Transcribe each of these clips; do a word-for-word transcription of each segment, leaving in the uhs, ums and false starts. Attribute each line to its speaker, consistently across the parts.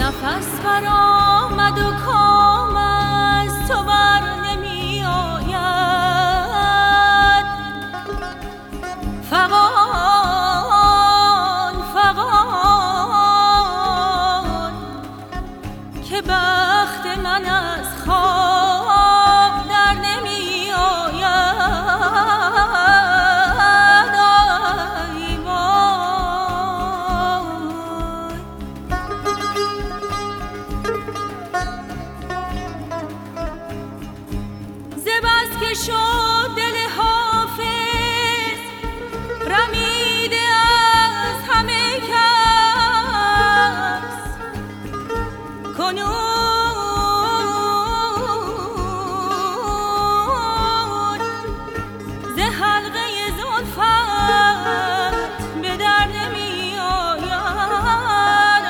Speaker 1: نفس برآمد و کام از تو بر نمی آید. فغان فغان که بخت من از خواب در نمی آید. که شد دل حافظ رمیده از همه کس، کنون ز حلقه زلفت به در نمی آید.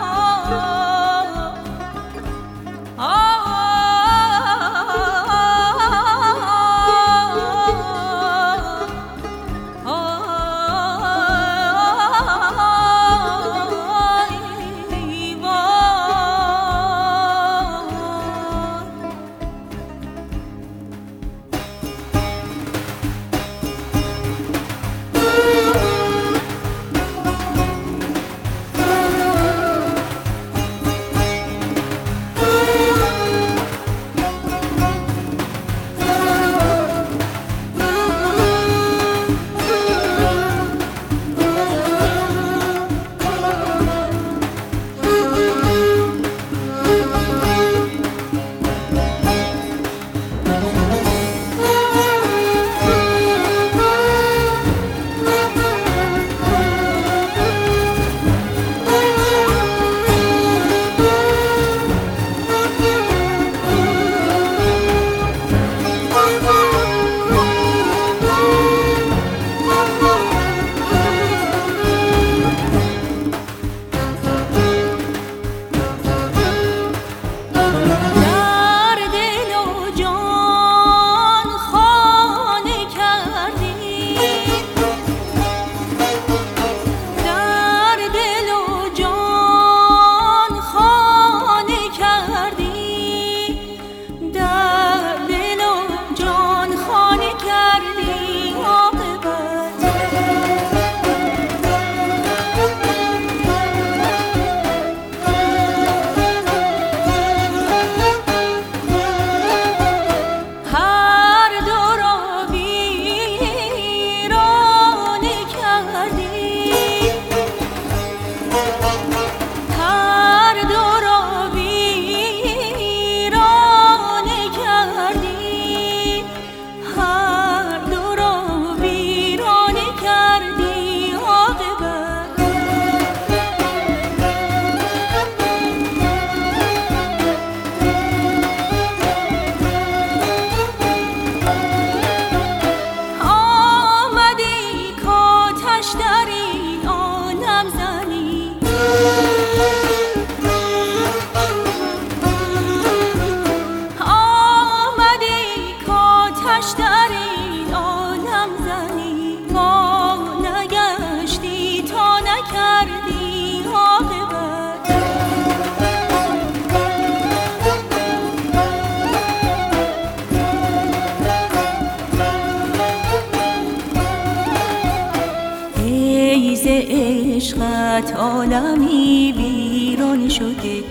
Speaker 2: عشقت عالمی ویران شده،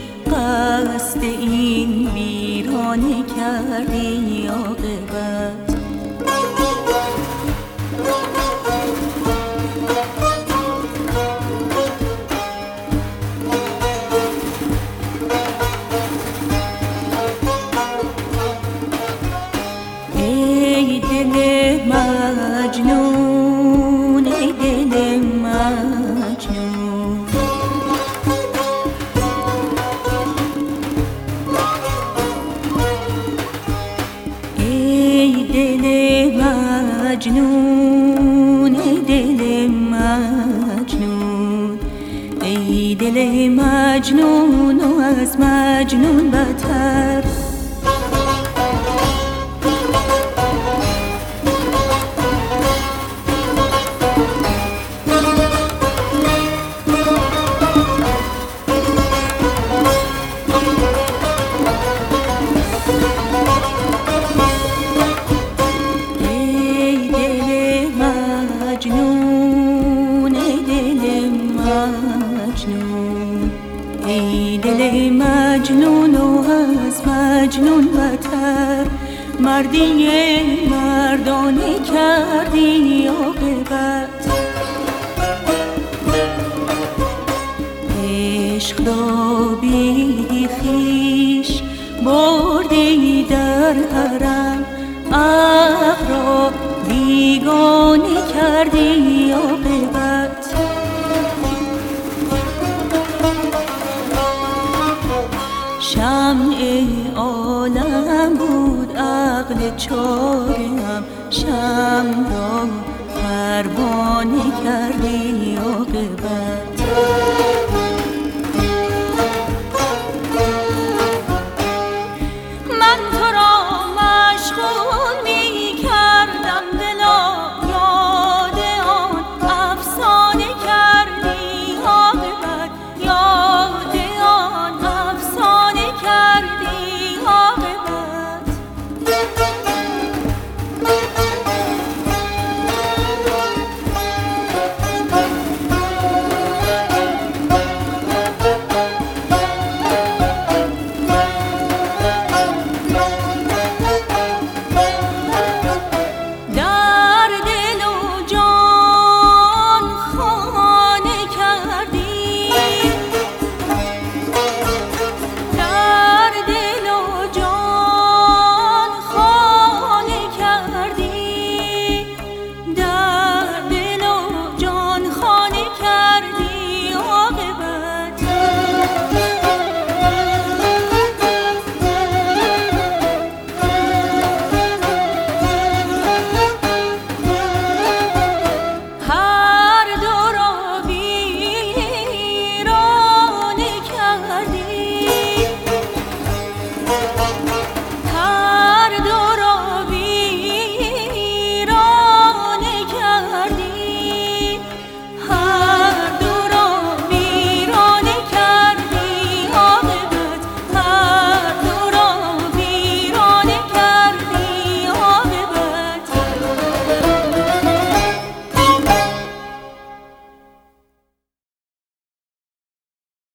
Speaker 2: قصد این ویرانه کردی عاقبت. ای دل مجنون، ای دل مجنون، ای دل مجنون، ای دل مجنون، ای دل مجنون و از مجنون بتر. مجنون و از مجنون بتر، مردی مردانه کردی عاقبت. عشق را بی خویش بردی در حرم، عقل را بیگانه کردی عاقبت. شمع عالم بود عقل چارم، شمع را پروانه کردی عاقبت.